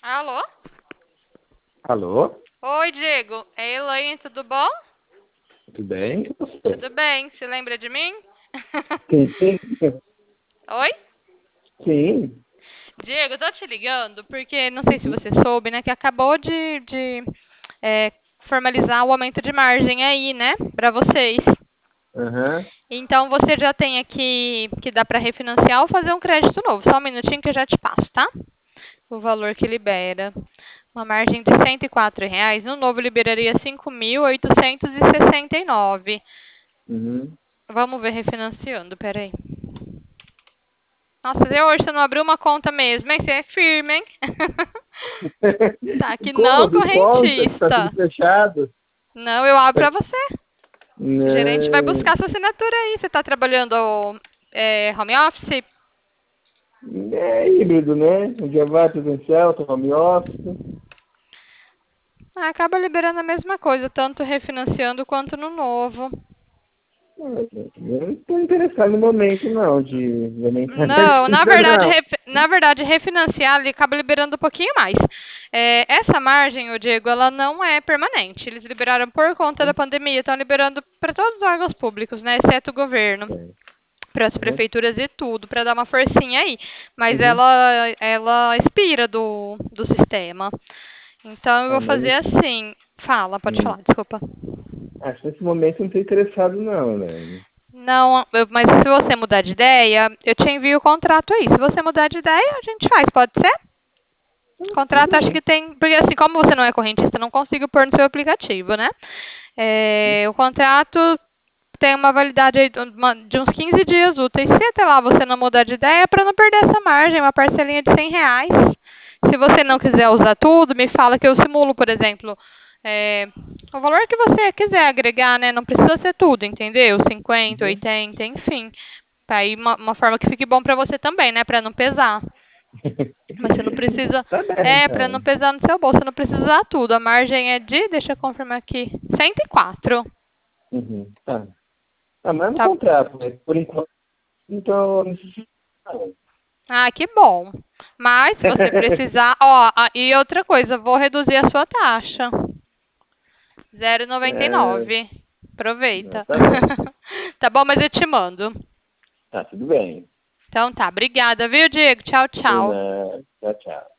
Alô? Alô? Oi, Diego. É Elaine, tudo bom? Tudo bem? E você? Tudo bem. Se lembra de mim? Sim, sim. Oi? Sim. Diego, eu tô te ligando porque não sei se Uhum. você soube, né, que acabou de é, formalizar o aumento de margem aí, né, pra vocês. Aham. Então você já tem aqui que dá pra refinanciar ou fazer um crédito novo. Só um minutinho que eu já te passo, tá? O valor que libera. Uma margem de R$ 104. No novo liberaria 5.869. Uhum. Vamos ver refinanciando, peraí. Nossa, até hoje você não abriu uma conta mesmo, hein? Você é firme, hein? Tá, que Como não abrir conta? Está tudo correntista. fechado? Não, eu abro Tá- pra você. O gerente vai Não. buscar sua assinatura aí. Você tá trabalhando home office? É híbrido, né? Um dia vai presencial, outro home office. Ah, acaba liberando a mesma coisa, tanto refinanciando quanto no novo. Eu não estou interessado no momento, não, de aumentar Não, ainda, não. na verdade, refinanciar ele acaba liberando um pouquinho mais. Essa margem, o Diego, ela não é permanente. Eles liberaram por conta da pandemia, estão liberando para todos os órgãos públicos, né, exceto o governo, É. para as Uhum. prefeituras e tudo, para dar uma forcinha aí. Mas Uhum. ela expira do sistema. Então eu vou Ah, fazer mas assim. Fala, pode hum. falar, desculpa. Acho que nesse momento eu não estou interessado, não, né? Não, mas se você mudar de ideia, eu te envio o contrato aí. Se você mudar de ideia, a gente faz, pode ser? Tudo Contrato acho que bem. tem, porque assim, como você não é correntista, eu não consigo pôr no seu aplicativo, né? O contrato tem uma validade aí de uns 15 dias úteis. Se até lá você não mudar de ideia, é para não perder essa margem, uma parcelinha de R$ 100. Se você não quiser usar tudo, me fala que eu simulo, por exemplo, é, o valor que você quiser agregar, né? Não precisa ser tudo, entendeu? 50, Uhum. 80, enfim. Tá aí uma forma que fique bom para você também, né? Para não pesar. Mas você não precisa. Tá bem, Para não então. pesar no seu bolso, você não precisa usar tudo. A margem é de, deixa eu confirmar aqui, 104. Uhum. Tá. Ah, mas no Tá. contrato, mas por enquanto, então, necessito. Ah, que bom. Mas se você precisar, ó, e outra coisa, vou reduzir a sua taxa. Zero vírgula noventa e É, nove. Aproveita. tá bem. Tá bom, mas eu te mando. Tá, tudo bem. Então tá, obrigada, viu, Diego? Tchau, De tchau. nada. Tchau, tchau.